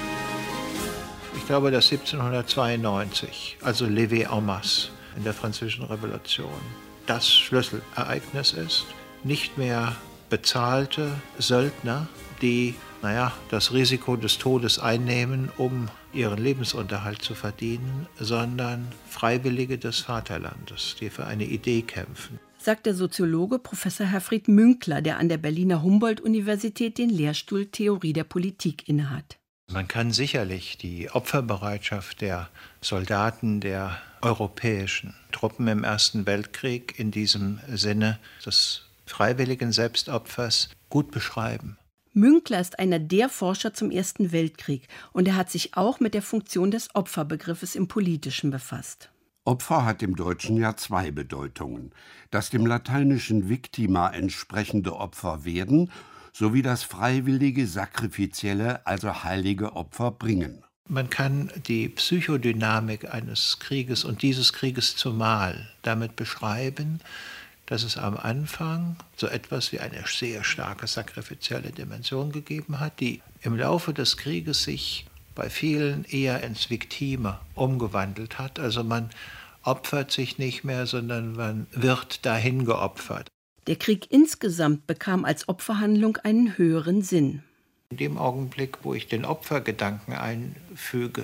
Ich glaube, dass siebzehnhundertzweiundneunzig, also Levé en masse in der Französischen Revolution, das Schlüsselereignis ist. Nicht mehr bezahlte Söldner, die naja, das Risiko des Todes einnehmen, um ihren Lebensunterhalt zu verdienen, sondern Freiwillige des Vaterlandes, die für eine Idee kämpfen. Sagt der Soziologe Professor Herfried Münkler, der an der Berliner Humboldt-Universität den Lehrstuhl Theorie der Politik innehat. Man kann sicherlich die Opferbereitschaft der Soldaten der europäischen Truppen im Ersten Weltkrieg in diesem Sinne des freiwilligen Selbstopfers gut beschreiben. Münkler ist einer der Forscher zum Ersten Weltkrieg und er hat sich auch mit der Funktion des Opferbegriffes im Politischen befasst. Opfer hat im Deutschen ja zwei Bedeutungen. Das dem lateinischen Victima entsprechende Opfer werden, sowie das freiwillige, sakrifizielle, also heilige Opfer bringen. Man kann die Psychodynamik eines Krieges und dieses Krieges zumal damit beschreiben, dass es am Anfang so etwas wie eine sehr starke sakrifizielle Dimension gegeben hat, die im Laufe des Krieges sich bei vielen eher ins Viktime umgewandelt hat. Also man opfert sich nicht mehr, sondern man wird dahin geopfert. Der Krieg insgesamt bekam als Opferhandlung einen höheren Sinn. In dem Augenblick, wo ich den Opfergedanken einfüge,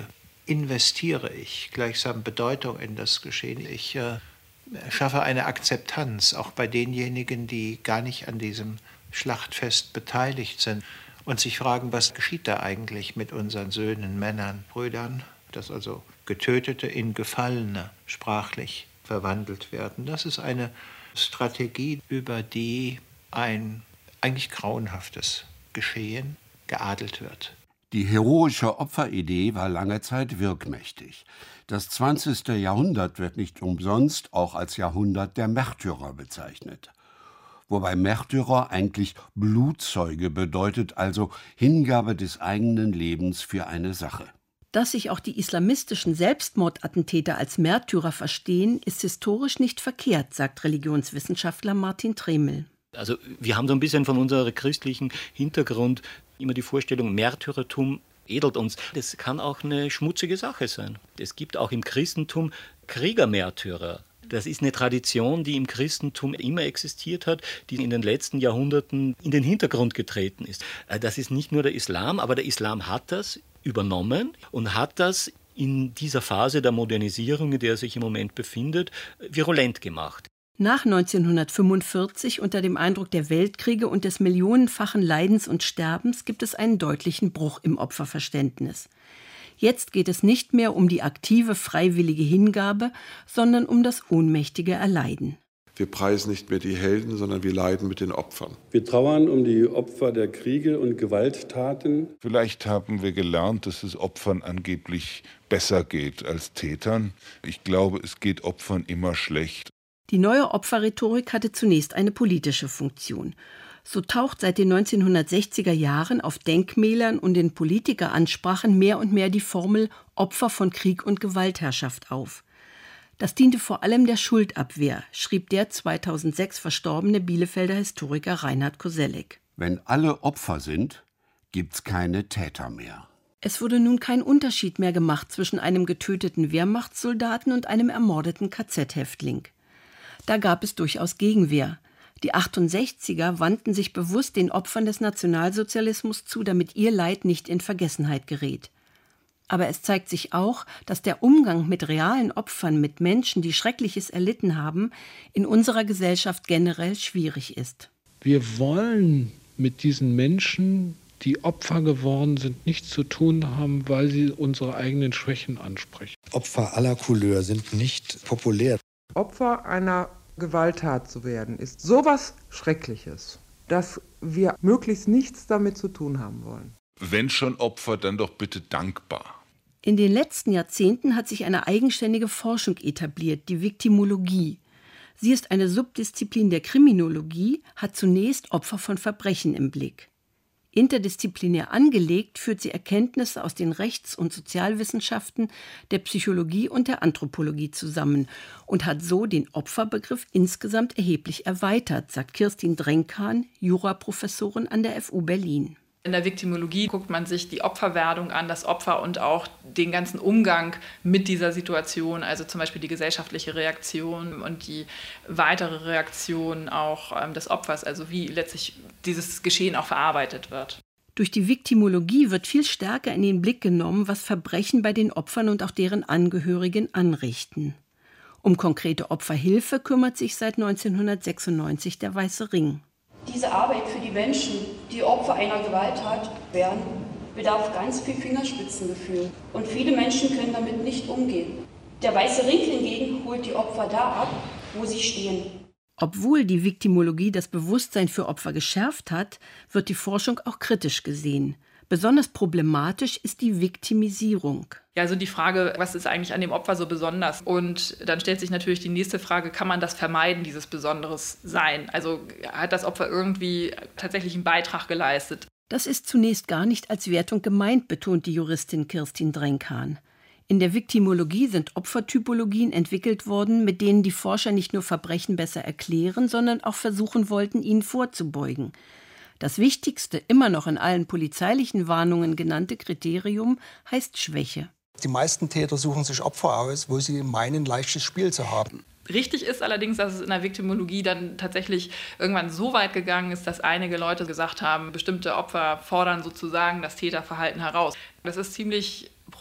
investiere ich gleichsam Bedeutung in das Geschehen. Ich äh, schaffe eine Akzeptanz, auch bei denjenigen, die gar nicht an diesem Schlachtfest beteiligt sind und sich fragen, was geschieht da eigentlich mit unseren Söhnen, Männern, Brüdern, dass also Getötete in Gefallene sprachlich verwandelt werden. Das ist eine Strategie, über die ein eigentlich grauenhaftes Geschehen geadelt wird. Die heroische Opferidee war lange Zeit wirkmächtig. Das zwanzigste Jahrhundert wird nicht umsonst auch als Jahrhundert der Märtyrer bezeichnet. Wobei Märtyrer eigentlich Blutzeuge bedeutet, also Hingabe des eigenen Lebens für eine Sache. Dass sich auch die islamistischen Selbstmordattentäter als Märtyrer verstehen, ist historisch nicht verkehrt, sagt Religionswissenschaftler Martin Tremel. Also wir haben so ein bisschen von unserem christlichen Hintergrund immer die Vorstellung, Märtyrertum edelt uns. Das kann auch eine schmutzige Sache sein. Es gibt auch im Christentum Kriegermärtyrer. Das ist eine Tradition, die im Christentum immer existiert hat, die in den letzten Jahrhunderten in den Hintergrund getreten ist. Das ist nicht nur der Islam, aber der Islam hat das übernommen und hat das in dieser Phase der Modernisierung, in der er sich im Moment befindet, virulent gemacht. Nach neunzehnhundertfünfundvierzig, unter dem Eindruck der Weltkriege und des millionenfachen Leidens und Sterbens, gibt es einen deutlichen Bruch im Opferverständnis. Jetzt geht es nicht mehr um die aktive, freiwillige Hingabe, sondern um das ohnmächtige Erleiden. Wir preisen nicht mehr die Helden, sondern wir leiden mit den Opfern. Wir trauern um die Opfer der Kriege und Gewalttaten. Vielleicht haben wir gelernt, dass es Opfern angeblich besser geht als Tätern. Ich glaube, es geht Opfern immer schlecht. Die neue Opferrhetorik hatte zunächst eine politische Funktion. So taucht seit den neunzehnhundertsechziger Jahren auf Denkmälern und in Politikeransprachen mehr und mehr die Formel Opfer von Krieg und Gewaltherrschaft auf. Das diente vor allem der Schuldabwehr, schrieb der zweitausendsechs verstorbene Bielefelder Historiker Reinhard Koselleck. Wenn alle Opfer sind, gibt's keine Täter mehr. Es wurde nun kein Unterschied mehr gemacht zwischen einem getöteten Wehrmachtssoldaten und einem ermordeten K Z-Häftling. Da gab es durchaus Gegenwehr. Die achtundsechziger wandten sich bewusst den Opfern des Nationalsozialismus zu, damit ihr Leid nicht in Vergessenheit gerät. Aber es zeigt sich auch, dass der Umgang mit realen Opfern, mit Menschen, die Schreckliches erlitten haben, in unserer Gesellschaft generell schwierig ist. Wir wollen mit diesen Menschen, die Opfer geworden sind, nichts zu tun haben, weil sie unsere eigenen Schwächen ansprechen. Opfer aller Couleur sind nicht populär. Opfer einer Gewalttat zu werden, ist sowas Schreckliches, dass wir möglichst nichts damit zu tun haben wollen. Wenn schon Opfer, dann doch bitte dankbar. In den letzten Jahrzehnten hat sich eine eigenständige Forschung etabliert, die Viktimologie. Sie ist eine Subdisziplin der Kriminologie, hat zunächst Opfer von Verbrechen im Blick. Interdisziplinär angelegt führt sie Erkenntnisse aus den Rechts- und Sozialwissenschaften, der Psychologie und der Anthropologie zusammen und hat so den Opferbegriff insgesamt erheblich erweitert, sagt Kirstin Drenkan, Juraprofessorin an der F U Berlin. In der Viktimologie guckt man sich die Opferwerdung an, das Opfer und auch den ganzen Umgang mit dieser Situation, also zum Beispiel die gesellschaftliche Reaktion und die weitere Reaktion auch ähm, des Opfers, also wie letztlich dieses Geschehen auch verarbeitet wird. Durch die Viktimologie wird viel stärker in den Blick genommen, was Verbrechen bei den Opfern und auch deren Angehörigen anrichten. Um konkrete Opferhilfe kümmert sich seit neunzehnhundertsechsundneunzig der Weiße Ring. Diese Arbeit für die Menschen, die Opfer einer Gewalttat werden, bedarf ganz viel Fingerspitzengefühl. Und viele Menschen können damit nicht umgehen. Der Weiße Ring hingegen holt die Opfer da ab, wo sie stehen. Obwohl die Viktimologie das Bewusstsein für Opfer geschärft hat, wird die Forschung auch kritisch gesehen. Besonders problematisch ist die Viktimisierung. Ja, also die Frage, was ist eigentlich an dem Opfer so besonders? Und dann stellt sich natürlich die nächste Frage, kann man das vermeiden, dieses Besonderes Sein? Also hat das Opfer irgendwie tatsächlich einen Beitrag geleistet? Das ist zunächst gar nicht als Wertung gemeint, betont die Juristin Kirstin Drenkan. In der Viktimologie sind Opfertypologien entwickelt worden, mit denen die Forscher nicht nur Verbrechen besser erklären, sondern auch versuchen wollten, ihnen vorzubeugen. Das wichtigste, immer noch in allen polizeilichen Warnungen genannte Kriterium heißt Schwäche. Die meisten Täter suchen sich Opfer aus, wo sie meinen, leichtes Spiel zu haben. Richtig ist allerdings, dass es in der Viktimologie dann tatsächlich irgendwann so weit gegangen ist, dass einige Leute gesagt haben, bestimmte Opfer fordern sozusagen das Täterverhalten heraus. Das ist ziemlich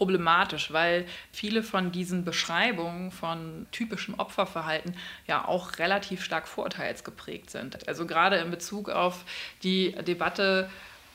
problematisch, weil viele von diesen Beschreibungen von typischem Opferverhalten ja auch relativ stark vorurteilsgeprägt sind. Also gerade in Bezug auf die Debatte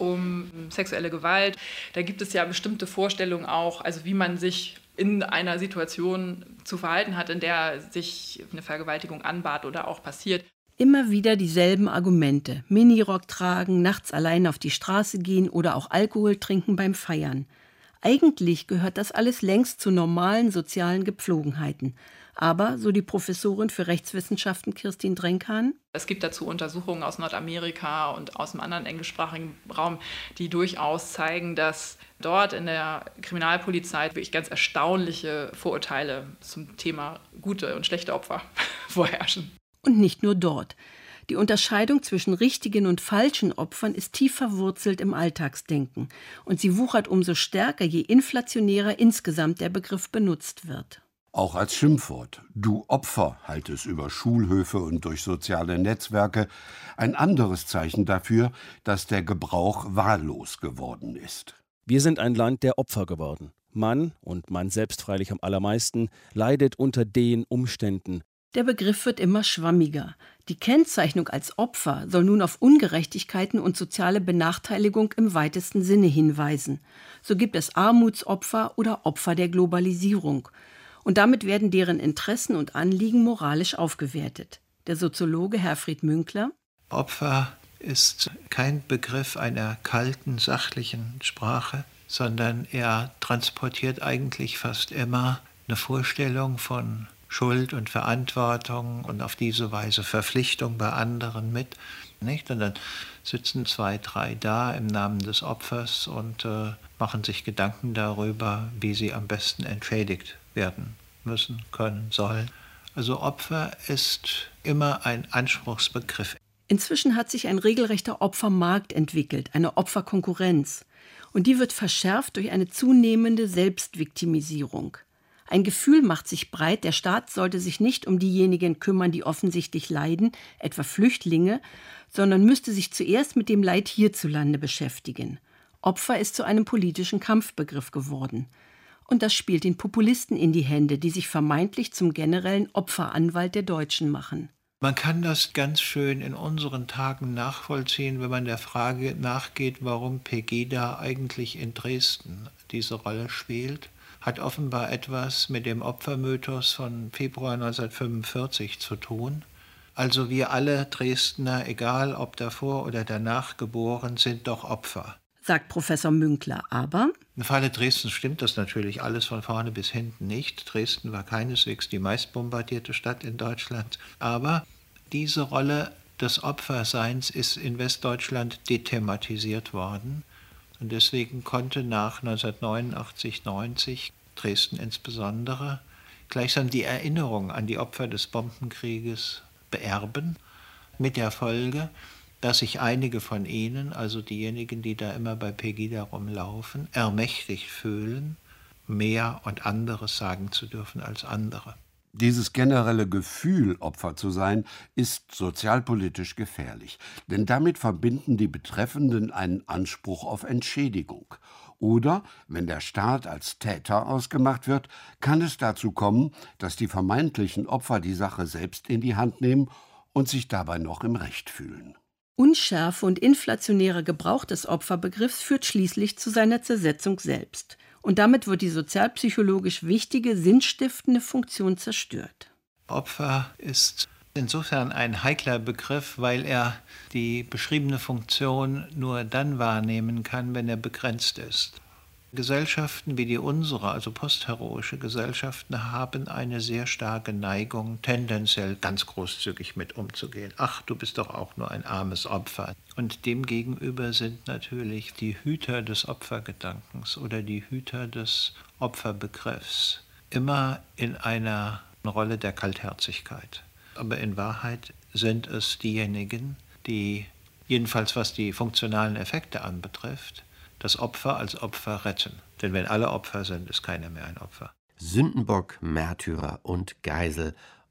um sexuelle Gewalt, da gibt es ja bestimmte Vorstellungen auch, also wie man sich in einer Situation zu verhalten hat, in der sich eine Vergewaltigung anbahnt oder auch passiert. Immer wieder dieselben Argumente. Minirock tragen, nachts allein auf die Straße gehen oder auch Alkohol trinken beim Feiern. Eigentlich gehört das alles längst zu normalen sozialen Gepflogenheiten. Aber, so die Professorin für Rechtswissenschaften Kirstin Drenkan, es gibt dazu Untersuchungen aus Nordamerika und aus dem anderen englischsprachigen Raum, die durchaus zeigen, dass dort in der Kriminalpolizei wirklich ganz erstaunliche Vorurteile zum Thema gute und schlechte Opfer vorherrschen. Und nicht nur dort. Die Unterscheidung zwischen richtigen und falschen Opfern ist tief verwurzelt im Alltagsdenken. Und sie wuchert umso stärker, je inflationärer insgesamt der Begriff benutzt wird. Auch als Schimpfwort. Du Opfer halt es über Schulhöfe und durch soziale Netzwerke. Ein anderes Zeichen dafür, dass der Gebrauch wahllos geworden ist. Wir sind ein Land der Opfer geworden. Man, und man selbst freilich am allermeisten, leidet unter den Umständen. Der Begriff wird immer schwammiger. Die Kennzeichnung als Opfer soll nun auf Ungerechtigkeiten und soziale Benachteiligung im weitesten Sinne hinweisen. So gibt es Armutsopfer oder Opfer der Globalisierung. Und damit werden deren Interessen und Anliegen moralisch aufgewertet. Der Soziologe Herfried Münkler: Opfer ist kein Begriff einer kalten, sachlichen Sprache, sondern er transportiert eigentlich fast immer eine Vorstellung von Schuld und Verantwortung und auf diese Weise Verpflichtung bei anderen mit. Nicht? Und dann sitzen zwei, drei da im Namen des Opfers und äh, machen sich Gedanken darüber, wie sie am besten entschädigt werden müssen, können, sollen. Also Opfer ist immer ein Anspruchsbegriff. Inzwischen hat sich ein regelrechter Opfermarkt entwickelt, eine Opferkonkurrenz. Und die wird verschärft durch eine zunehmende Selbstviktimisierung. Ein Gefühl macht sich breit, der Staat sollte sich nicht um diejenigen kümmern, die offensichtlich leiden, etwa Flüchtlinge, sondern müsste sich zuerst mit dem Leid hierzulande beschäftigen. Opfer ist zu einem politischen Kampfbegriff geworden. Und das spielt den Populisten in die Hände, die sich vermeintlich zum generellen Opferanwalt der Deutschen machen. Man kann das ganz schön in unseren Tagen nachvollziehen, wenn man der Frage nachgeht, warum Pegida eigentlich in Dresden diese Rolle spielt. Hat offenbar etwas mit dem Opfermythos von Februar neunzehnhundertfünfundvierzig zu tun. Also wir alle Dresdner, egal ob davor oder danach geboren, sind doch Opfer, sagt Professor Münkler. Aber im Falle Dresden stimmt das natürlich alles von vorne bis hinten nicht. Dresden war keineswegs die meistbombardierte Stadt in Deutschland. Aber diese Rolle des Opferseins ist in Westdeutschland dethematisiert worden. Und deswegen konnte nach neunzehnhundertneunundachtzig, neunzig, Dresden insbesondere, gleichsam die Erinnerung an die Opfer des Bombenkrieges beerben, mit der Folge, dass sich einige von ihnen, also diejenigen, die da immer bei Pegida rumlaufen, ermächtigt fühlen, mehr und anderes sagen zu dürfen als andere. Dieses generelle Gefühl, Opfer zu sein, ist sozialpolitisch gefährlich. Denn damit verbinden die Betreffenden einen Anspruch auf Entschädigung. Oder, wenn der Staat als Täter ausgemacht wird, kann es dazu kommen, dass die vermeintlichen Opfer die Sache selbst in die Hand nehmen und sich dabei noch im Recht fühlen. Unschärfe und inflationärer Gebrauch des Opferbegriffs führt schließlich zu seiner Zersetzung selbst. Und damit wird die sozialpsychologisch wichtige, sinnstiftende Funktion zerstört. Opfer ist insofern ein heikler Begriff, weil er die beschriebene Funktion nur dann wahrnehmen kann, wenn er begrenzt ist. Gesellschaften wie die unsere, also postheroische Gesellschaften, haben eine sehr starke Neigung, tendenziell ganz großzügig mit umzugehen. Ach, du bist doch auch nur ein armes Opfer. Und demgegenüber sind natürlich die Hüter des Opfergedankens oder die Hüter des Opferbegriffs immer in einer Rolle der Kaltherzigkeit. Aber in Wahrheit sind es diejenigen, die, jedenfalls was die funktionalen Effekte anbetrifft, das Opfer als Opfer retten. Denn wenn alle Opfer sind, ist keiner mehr ein Opfer. Sündenbock, Märtyrer und Geisel.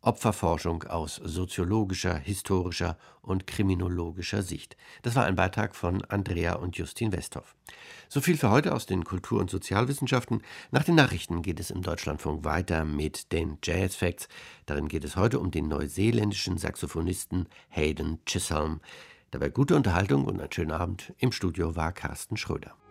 Opferforschung aus soziologischer, historischer und kriminologischer Sicht. Das war ein Beitrag von Andrea und Justin Westhoff. So viel für heute aus den Kultur- und Sozialwissenschaften. Nach den Nachrichten geht es im Deutschlandfunk weiter mit den Jazz Facts. Darin geht es heute um den neuseeländischen Saxophonisten Hayden Chisholm. Dabei gute Unterhaltung und einen schönen Abend. Im Studio war Carsten Schröder.